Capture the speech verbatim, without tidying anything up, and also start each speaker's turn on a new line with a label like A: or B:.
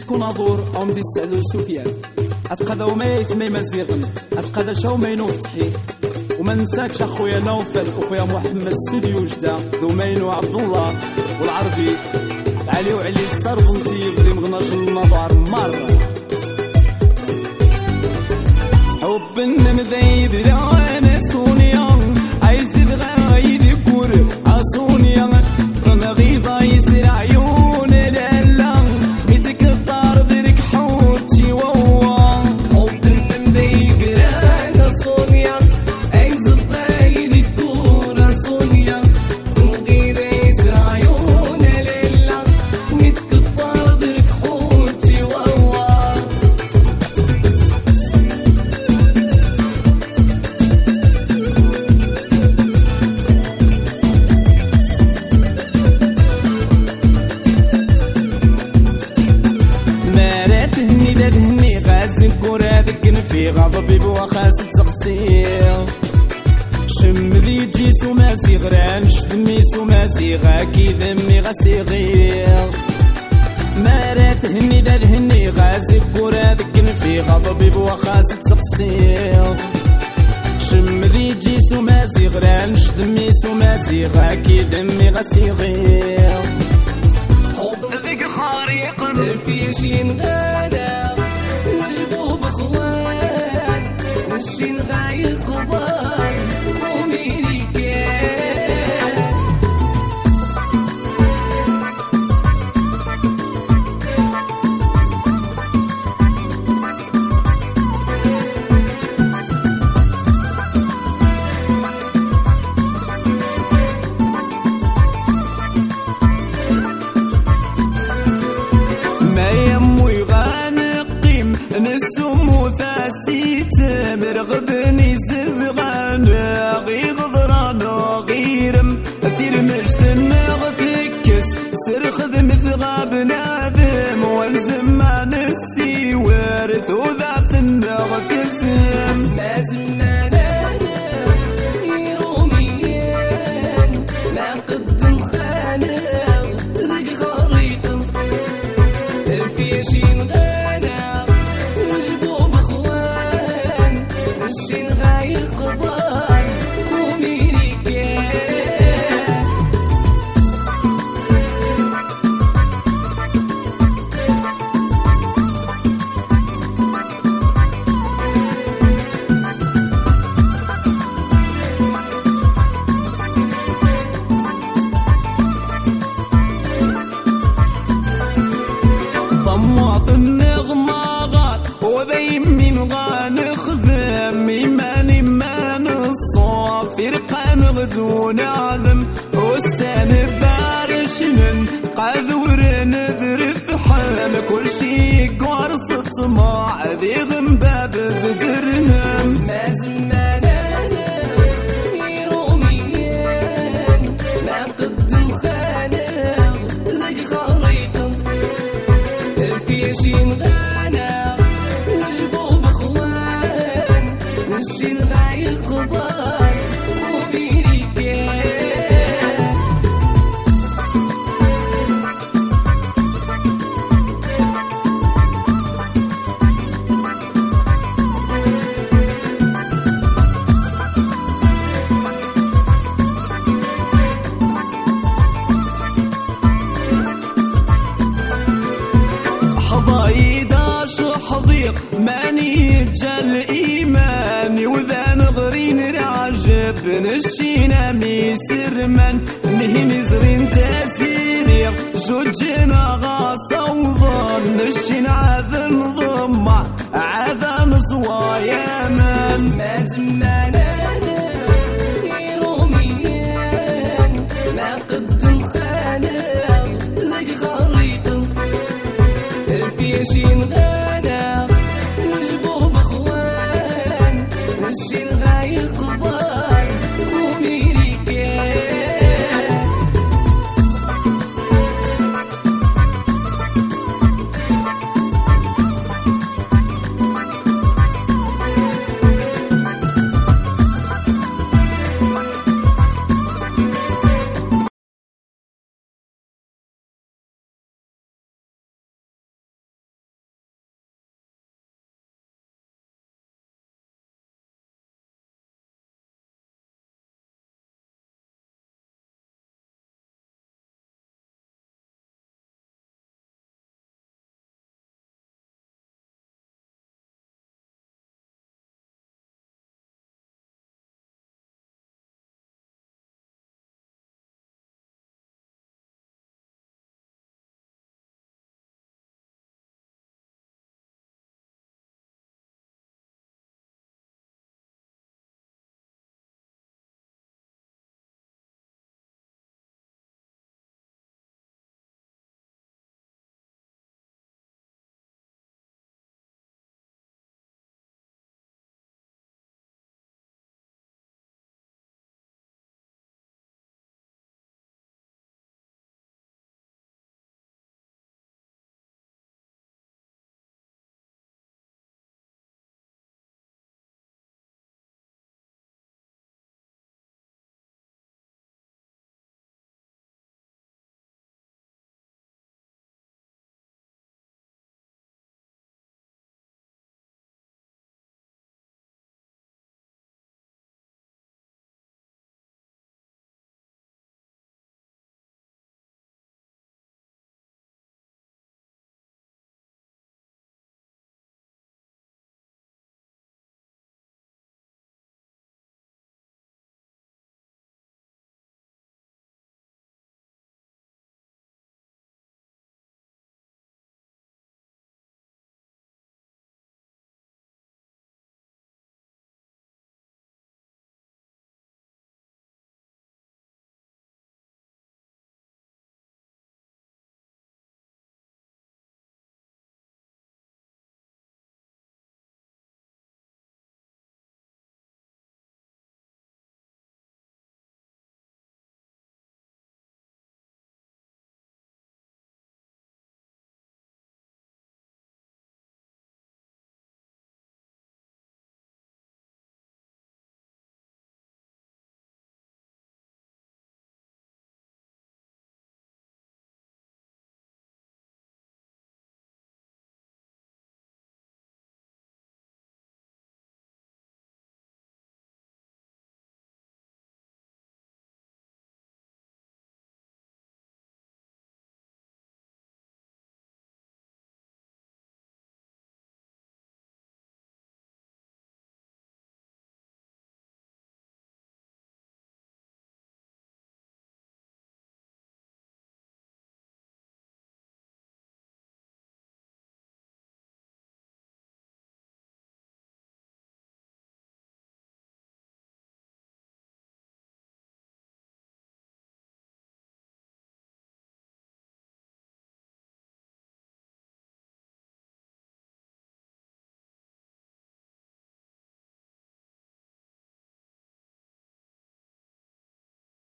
A: سكون أضور أو مدي السعد وسفيان أتقدا وما يثمي مزيغن أتقدا شاو ما ينو فتحي وما ننساكش أخويا نوفل وأخويا محمد السيدي وجدة ذومينو عبد الله والعربي علي وعلي السربنتي بدي مغناش النظر مرة حب النمذيب لوانا سونيا عايزيد غايد كور عصونيا رنا غيضا يسير عيون لالا ميتك الدار ديرك حوتي ووا
B: حب النمذيب لوانا سونيا عايزيد غايد كور عصونيا رنا غيضا يسير عيون لالا ميتك الدار ديرك حوتي ووا
A: في غضبي بوخاس تغسيل شم ذي جيس وماسي غران شدميس وماسي غاكي ذمي غاسي غير مارات هني ذا ذهني غازي بكورا ذكن في غضبي بوخاس تغسيل شم ذي جيس وماسي غران شدميس وماسي غاكي ذمي غاسي غير ذيك خارق
B: في شين غادا وجبوه بخوان والشين غاير قبان وميريكان
A: ما يمو يغانقيم نسمو ثاسيت مرغبني زبغان غي غضران غيرم أثير مجتمع غثكس سرخذ مثغاب ناذم وانزم ما نسي وارث وذات النغتسم
B: ما زمانا يروميان ما قدم خانا ذيك خريقا في شين غانا وجبوه بخوان والشين غاير قبان وميريكان
A: طماط النغماغات وذي من غان خذم إيماني مان الصافر قان غدون عدم والسان بارشن قاذور نذرف حال كل شي قرص طماع ذي غنباب ذدرنم
B: ما زمانا يروميان ما قدم خانا ذيك خريقا في شين غانا وجبوه بخوان والشين غاير قبان وميريكان
A: حضايدا شحضيق ماني جل إيماني وذا نغرين رعجب نشينا ميسر من مهن زرين تسيري جوجنا غاصة وظن نشين عذن ضمع عذن زوايا من
B: ما زمانا يروميان ما قدم خانا ذيك خريقا في شين غانا